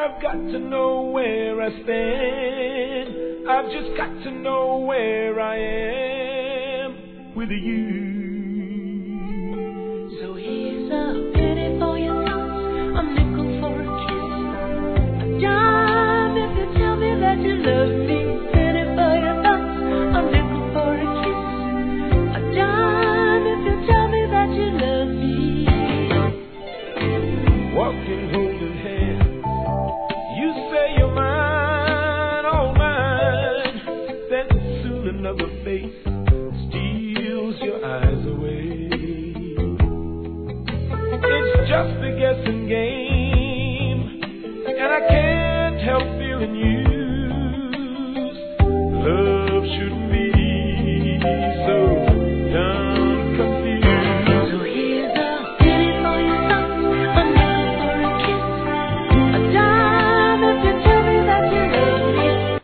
I've got to know where I stand. I've just got to know where I am with you. So here's a penny for your thoughts, a nickel for a kiss, a dime if you tell me that you love me. Penny for your thoughts, a nickel for a kiss, a dime if you tell me that you love me. Walking, holding hands, you say you're mine, all mine. Then soon another face steals your eyes away. It's just a guessing game, and I can't help feeling you